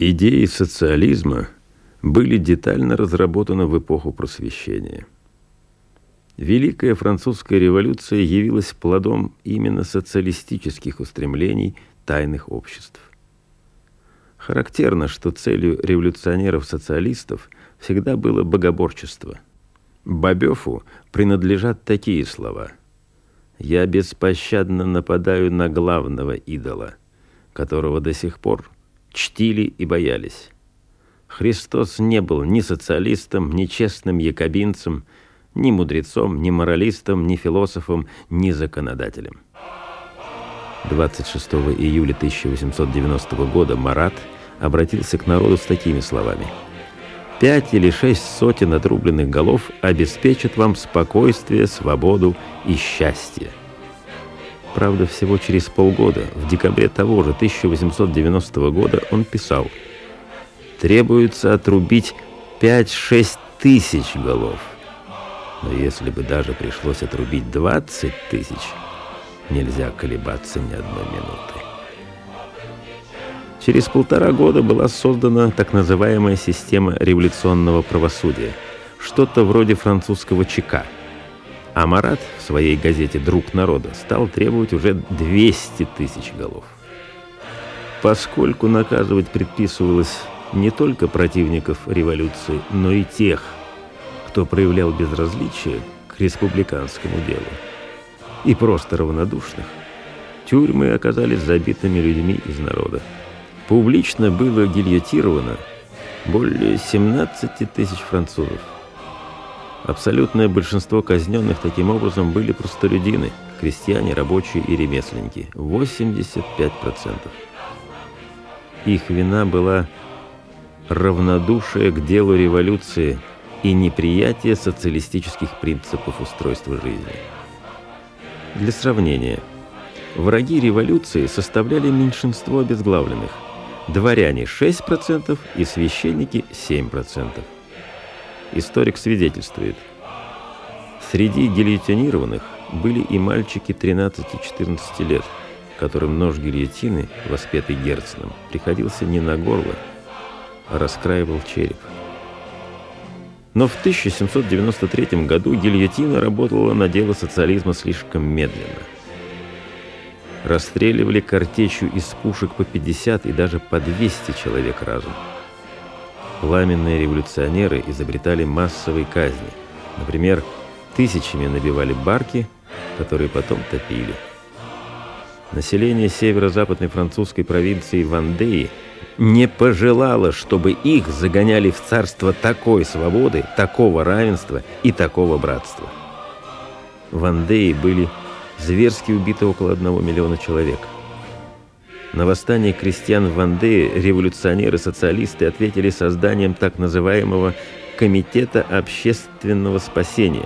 Идеи социализма были детально разработаны в эпоху Просвещения. Великая французская революция явилась плодом именно социалистических устремлений тайных обществ. Характерно, что целью революционеров-социалистов всегда было богоборчество. Бабёфу принадлежат такие слова: «Я беспощадно нападаю на главного идола, которого до сих пор чтили и боялись. Христос не был ни социалистом, ни честным якобинцем, ни мудрецом, ни моралистом, ни философом, ни законодателем». 26 июля 1890 года Марат обратился к народу с такими словами: 5 или 6 сотен отрубленных голов обеспечат вам спокойствие, свободу и счастье. Правда, всего через полгода, в декабре того же 1890 года, он писал: требуется отрубить 5-6 тысяч голов. Но если бы даже пришлось отрубить 20 тысяч, нельзя колебаться ни одной минуты. Через 1,5 года была создана так называемая система революционного правосудия, что-то вроде французского ЧК. А Марат в своей газете «Друг народа» стал требовать уже 200 тысяч голов. Поскольку наказывать предписывалось не только противников революции, но и тех, кто проявлял безразличие к республиканскому делу, и просто равнодушных, тюрьмы оказались забитыми людьми из народа. Публично было гильотировано более 17 тысяч французов. Абсолютное большинство казненных таким образом были простолюдины, крестьяне, рабочие и ремесленники – 85%. Их вина была равнодушие к делу революции и неприятие социалистических принципов устройства жизни. Для сравнения, враги революции составляли меньшинство обезглавленных – дворяне 6% и священники 7%. Историк свидетельствует: среди гильотинированных были и мальчики 13-14 лет, которым нож гильотины, воспетый Герценом, приходился не на горло, а раскраивал череп. Но в 1793 году гильотина работала на дело социализма слишком медленно. Расстреливали картечью из пушек по 50 и даже по 200 человек разом. Пламенные революционеры изобретали массовые казни. Например, тысячами набивали барки, которые потом топили. Население северо-западной французской провинции Вандеи не пожелало, чтобы их загоняли в царство такой свободы, такого равенства и такого братства. В Вандеи были зверски убито около 1 миллиона человек. На восстание крестьян в Вандее революционеры-социалисты ответили созданием так называемого Комитета общественного спасения.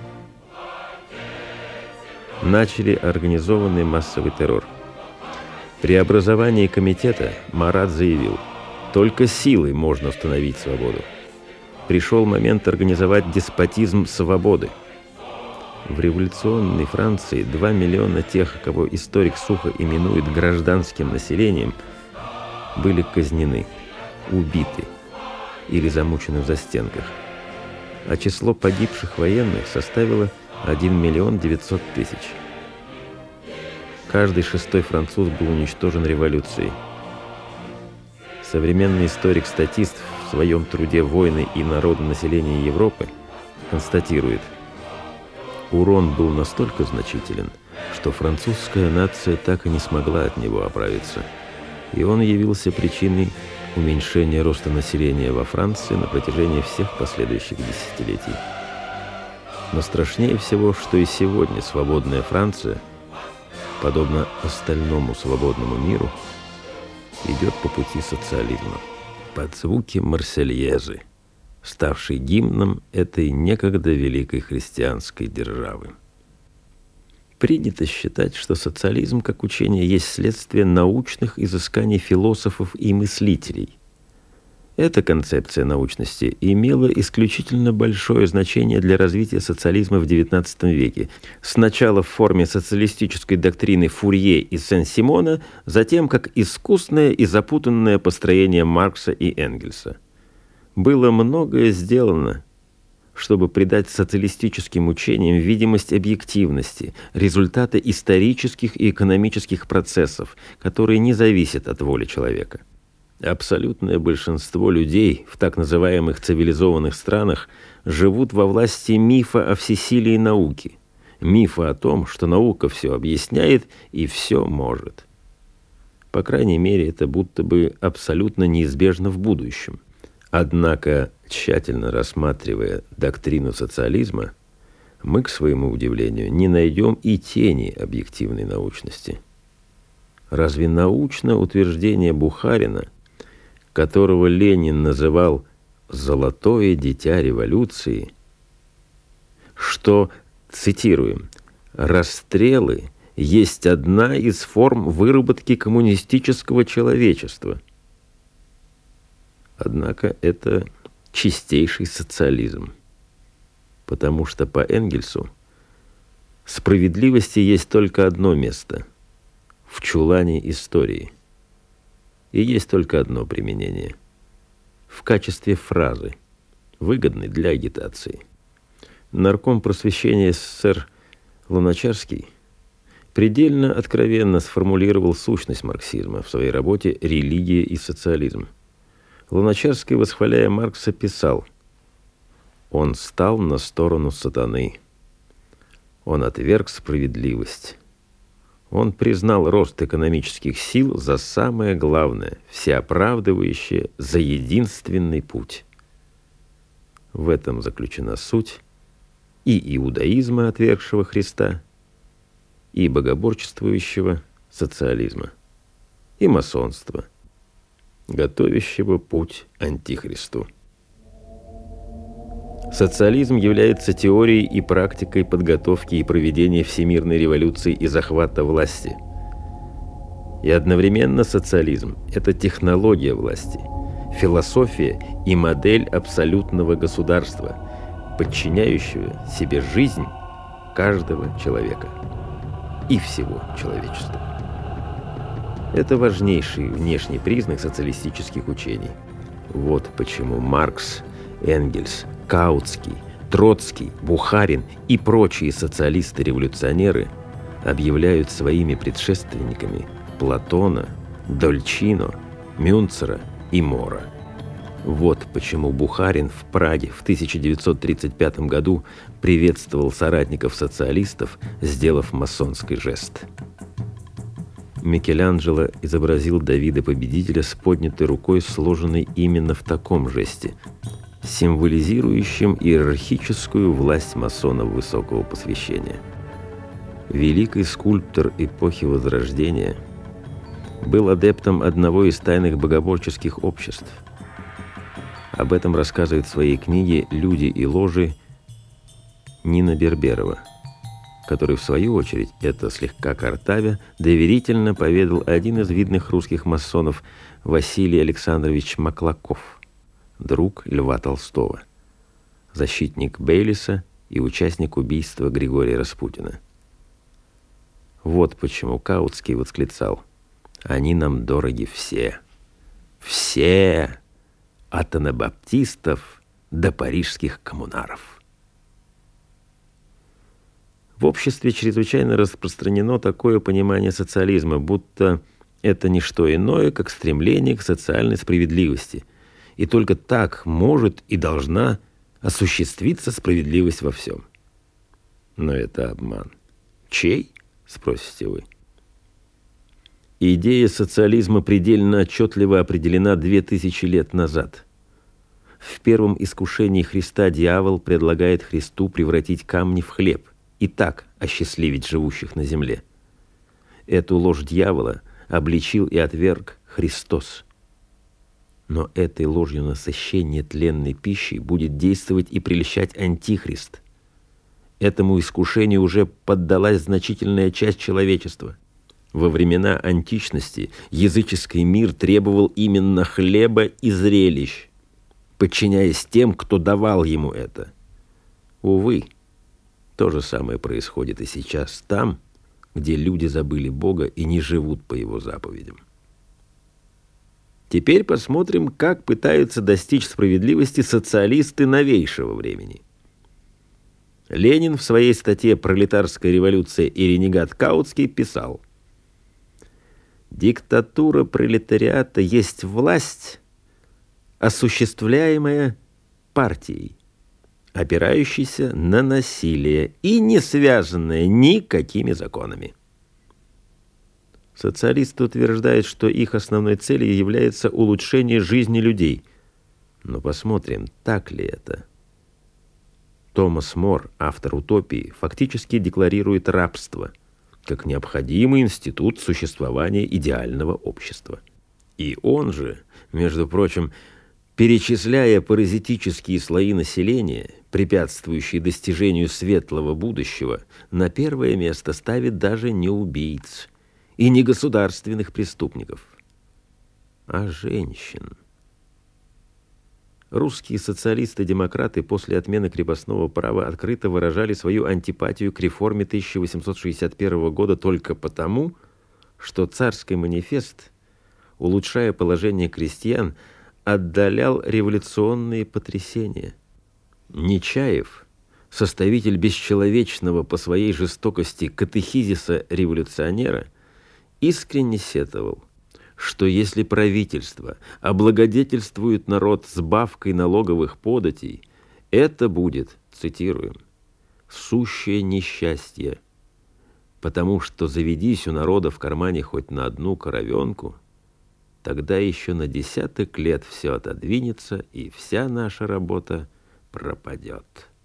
Начали организованный массовый террор. При образовании комитета Марат заявил: только силой можно установить свободу. Пришел момент организовать деспотизм свободы. В революционной Франции 2 миллиона тех, кого историк сухо именует гражданским населением, были казнены, убиты или замучены в застенках, а число погибших военных составило 1 миллион 900 тысяч. Каждый 6-й француз был уничтожен революцией. Современный историк-статист в своем труде «Войны и народонаселение Европы» констатирует: урон был настолько значителен, что французская нация так и не смогла от него оправиться, и он явился причиной уменьшения роста населения во Франции на протяжении всех последующих десятилетий. Но страшнее всего, что и сегодня свободная Франция, подобно остальному свободному миру, идет по пути социализма, под звуки Марсельезы, ставший гимном этой некогда великой христианской державы. Принято считать, что социализм как учение есть следствие научных изысканий философов и мыслителей. Эта концепция научности имела исключительно большое значение для развития социализма в XIX веке. Сначала в форме социалистической доктрины Фурье и Сен-Симона, затем как искусное и запутанное построение Маркса и Энгельса. Было многое сделано, чтобы придать социалистическим учениям видимость объективности, результата исторических и экономических процессов, которые не зависят от воли человека. Абсолютное большинство людей в так называемых цивилизованных странах живут во власти мифа о всесилии науки, мифа о том, что наука все объясняет и все может. По крайней мере, это будто бы абсолютно неизбежно в будущем. Однако, тщательно рассматривая доктрину социализма, мы, к своему удивлению, не найдем и тени объективной научности. Разве научно утверждение Бухарина, которого Ленин называл «золотое дитя революции», что, цитируем, «расстрелы есть одна из форм выработки коммунистического человечества». Однако это чистейший социализм, потому что по Энгельсу справедливости есть только одно место – в чулане истории. И есть только одно применение – в качестве фразы, выгодной для агитации. Нарком просвещения СССР Луначарский предельно откровенно сформулировал сущность марксизма в своей работе «Религия и социализм». Луначарский, восхваляя Маркса, писал: «Он стал на сторону сатаны, он отверг справедливость». Он признал рост экономических сил за самое главное, всеоправдывающее, за единственный путь. В этом заключена суть и иудаизма, отвергшего Христа, и богоборчествующего социализма, и масонства, готовящего путь антихристу. Социализм является теорией и практикой подготовки и проведения всемирной революции и захвата власти. И одновременно социализм – это технология власти, философия и модель абсолютного государства, подчиняющего себе жизнь каждого человека и всего человечества. Это важнейший внешний признак социалистических учений. Вот почему Маркс, Энгельс, Каутский, Троцкий, Бухарин и прочие социалисты-революционеры объявляют своими предшественниками Платона, Дольчино, Мюнцера и Мора. Вот почему Бухарин в Праге в 1935 году приветствовал соратников-социалистов, сделав масонский жест. Микеланджело изобразил Давида-победителя с поднятой рукой, сложенной именно в таком жесте, символизирующим иерархическую власть масонов высокого посвящения. Великий скульптор эпохи Возрождения был адептом одного из тайных богоборческих обществ. Об этом рассказывает в своей книге «Люди и ложи» Нина Берберова, который, в свою очередь, это слегка картавя, доверительно поведал один из видных русских масонов Василий Александрович Маклаков, друг Льва Толстого, защитник Бейлиса и участник убийства Григория Распутина. Вот почему Каутский восклицал: «Они нам дороги все, все, от анабаптистов до парижских коммунаров». В обществе чрезвычайно распространено такое понимание социализма, будто это не что иное, как стремление к социальной справедливости. И только так может и должна осуществиться справедливость во всем. Но это обман. Чей? Спросите вы. Идея социализма предельно отчетливо определена 2000 лет назад. В первом искушении Христа дьявол предлагает Христу превратить камни в хлеб и так осчастливить живущих на земле. Эту ложь дьявола обличил и отверг Христос. Но этой ложью насыщение тленной пищей будет действовать и прельщать антихрист. Этому искушению уже поддалась значительная часть человечества. Во времена античности языческий мир требовал именно хлеба и зрелищ. подчиняясь тем, кто давал ему это. Увы, то же самое происходит и сейчас там, где люди забыли Бога и не живут по Его заповедям. Теперь посмотрим, как пытаются достичь справедливости социалисты новейшего времени. Ленин в своей статье «Пролетарская революция и ренегат Каутский» писал: «Диктатура пролетариата есть власть, осуществляемая партией, опирающейся на насилие и не связанная никакими законами». Социалисты утверждают, что их основной целью является улучшение жизни людей. Но посмотрим, так ли это. Томас Мор, автор «Утопии», фактически декларирует рабство как необходимый институт существования идеального общества. И он же, между прочим, перечисляя паразитические слои населения, препятствующие достижению светлого будущего, на первое место ставит даже не убийц и не государственных преступников, а женщин. Русские социалисты-демократы после отмены крепостного права открыто выражали свою антипатию к реформе 1861 года только потому, что царский манифест, улучшая положение крестьян, отдалял революционные потрясения. Нечаев, составитель бесчеловечного по своей жестокости катехизиса революционера, искренне сетовал, что если правительство облагодетельствует народ сбавкой налоговых податей, это будет, цитируем, «сущее несчастье, потому что заведись у народа в кармане хоть на одну коровенку, тогда еще на десяток лет все отодвинется, и вся наша работа пропадет».